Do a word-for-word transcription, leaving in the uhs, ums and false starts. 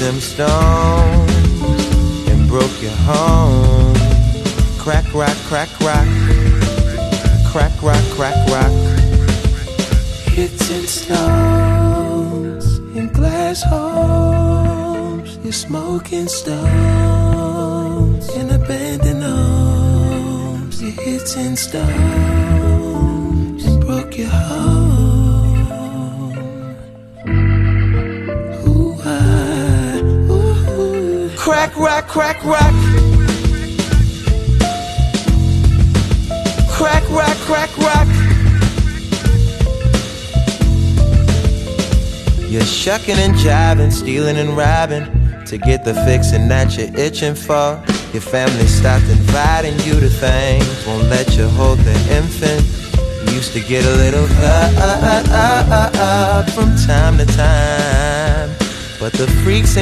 them stones and broke your home. Crack, rock, crack, rock. Crack, rock, crack, rock. Hitting stones in glass homes. You're smoking stones in abandoned homes. You're hitting stones and broke your home. Ooh, I, ooh. Crack, rock, crack, rock. Crack, rock, crack, rock. You're shucking and jiving, stealing and robbing to get the fixin' that you're itching for. Your family stopped inviting you to things, won't let you hold the infant. You used to get a little uh, uh, uh, uh, uh, from time to time, but the freaks